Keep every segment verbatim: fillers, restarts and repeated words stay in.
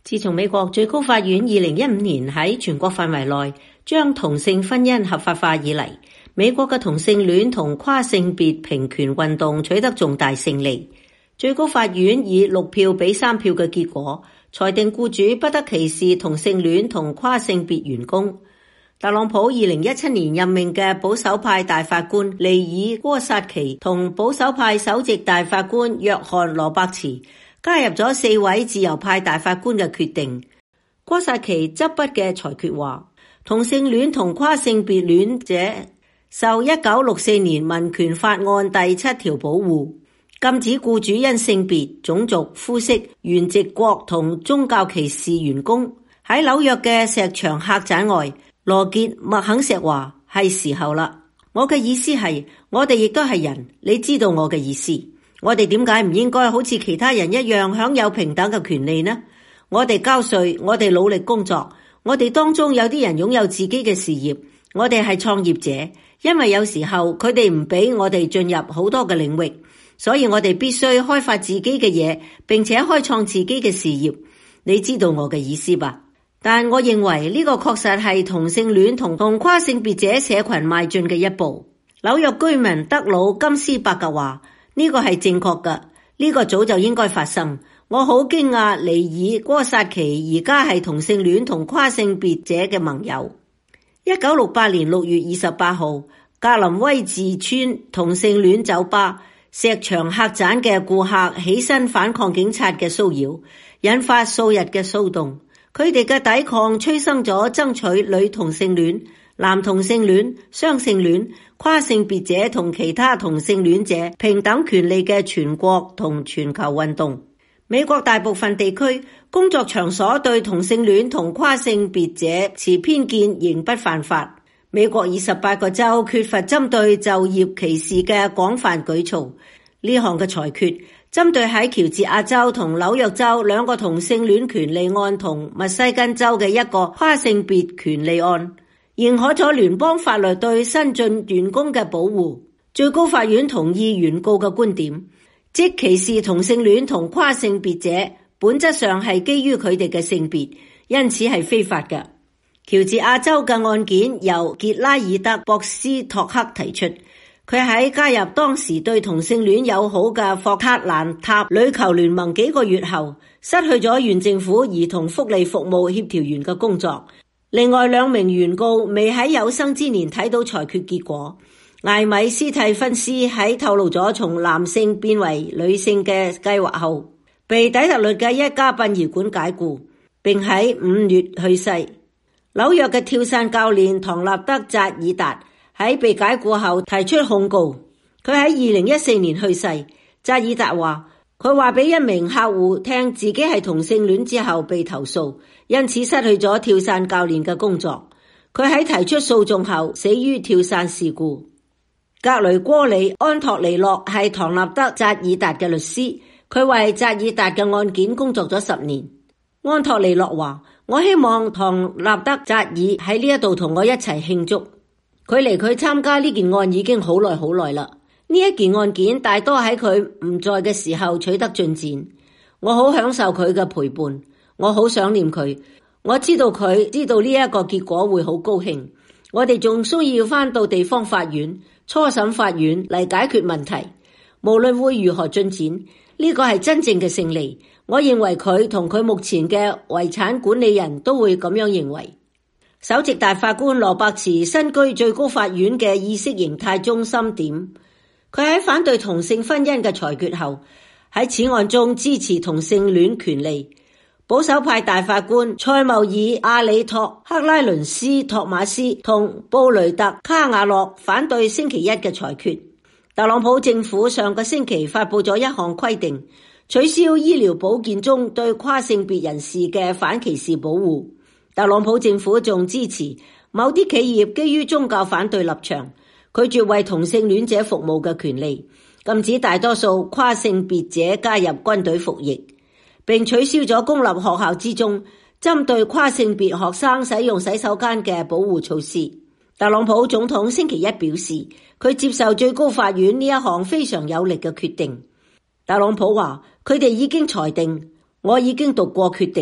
自從美國最高法院二零一五年喺全國範圍內將同性婚姻合法化以嚟，美國嘅同性戀同跨性別平權運動取得重大勝利。最高法院以六票比三票嘅結果，裁定僱主不得歧視同性戀同跨性別員工。特朗普二零一七年任命嘅保守派大法官尼爾·戈薩奇同保守派首席大法官約翰·羅伯茨加入咗四位自由派大法官嘅決定。戈薩奇執筆嘅裁決話，同性戀同跨性別戀者受一九六四年民權法案第七條保護，禁止僱主因性別、種族、膚色、原籍國同宗教歧視員工。喺紐約嘅石牆客棧外，羅傑·麥肯錫話，係時候啦。我嘅意思係，我哋亦都係人，你知道我嘅意思。我哋點解唔應該好似其他人一樣享有平等嘅權利呢？我哋交稅，我哋努力工作，我哋當中有啲人擁有自己嘅事業，我哋係創業者，因為有時候佢哋唔俾我哋進入好多嘅領域，所以我哋必須開發自己嘅嘢，並且開創自己嘅事業。你知道我嘅意思吧？但我認為呢個確實係同性戀同同跨性別者社群邁進嘅一步。紐約居民德魯金斯伯格話，呢個係正確嘅，呢個早就應該發生。我好驚訝尼爾戈薩奇而家係同性戀同跨性別者嘅盟友。一九六八年六月二十八號，格林威治村同性戀酒吧石牆客棧嘅顧客起身反抗警察嘅騷擾，引發數日嘅騷動。佢哋嘅抵抗催生咗爭取女同性戀、男同性戀、雙性戀、跨性別者同其他同性戀者平等權利嘅全國同全球運動。美國大部分地區工作場所對同性戀同跨性別者持偏見仍不犯法。美國二十八個州缺乏針對就業歧視嘅廣泛舉措。呢項嘅裁決針對喺喬治亞州同紐約州兩個同性戀權利案同密西根州嘅一個跨性別權利案，認可咗聯邦法律對新進員工嘅保護。最高法院同意原告嘅觀點，即歧視同性戀同跨性別者本質上係基於佢哋嘅性別，因此係非法嘅。喬治亞州嘅案件由傑拉爾德·博斯托克提出。佢喺加入當時對同性戀友好嘅霍特蘭塔壘球聯盟幾個月後，失去咗縣政府兒童福利服務協調員嘅工作。另外兩名原告未喺有生之年睇到裁決結果。艾米斯蒂芬斯喺透露咗從男性變為女性嘅計劃後，被底特律嘅一家殯儀館解僱，並喺五月去世。紐約嘅跳傘教練唐納德·扎爾達喺被解僱後提出控告，佢喺二零一四年去世。扎爾達話，佢話俾一名客戶聽自己係同性戀之後被投訴，因此失去咗跳傘教練嘅工作。佢喺提出訴訟後死於跳傘事故。格雷戈里安托尼諾係唐納德扎爾達嘅律師，佢為扎爾達嘅案件工作咗十年。安托尼諾話，我希望唐納德扎爾喺呢一度同我一齊慶祝。距離佢參加呢件案已經好耐好耐啦。呢一件案件大多喺佢唔在嘅時候取得進展。我好享受佢嘅陪伴，我好想念佢。我知道佢知道呢一個結果會好高興。我哋仲需要返到地方法院、初審法院嚟解決問題。無論會如何進展，呢個係真正嘅勝利。我認為佢同佢目前嘅遺產管理人都會咁樣認為。首席大法官羅伯茨身居最高法院嘅意識形態中心點，佢喺反對同性婚姻嘅裁決後，喺此案中支持同性戀權利。保守派大法官塞繆爾·阿里托克拉倫斯托馬斯同布雷特卡瓦諾反對星期一嘅裁決。特朗普政府上個星期發佈咗一項規定，取消醫療保健中對跨性別人士嘅反歧視保護。特朗普政府仲支持某啲企業基於宗教反對立場，拒絕為同性戀者服務嘅權利，禁止大多數跨性別者加入軍隊服役，並取消咗公立學校之中針對跨性別學生使用洗手間嘅保護措施。特朗普總統星期一表示，佢接受最高法院呢一項非常有力嘅決定。特朗普話，佢哋已經裁定，我已經讀過決定。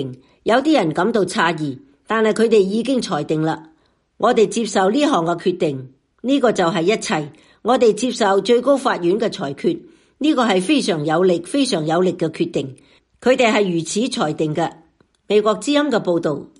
有啲人感到詫異，但係佢哋已經裁定啦。我哋接受呢項嘅決定，呢個就係一切。我哋接受最高法院嘅裁決，呢個係非常有力、非常有力嘅決定。佢哋係如此裁定嘅。美國之音嘅報道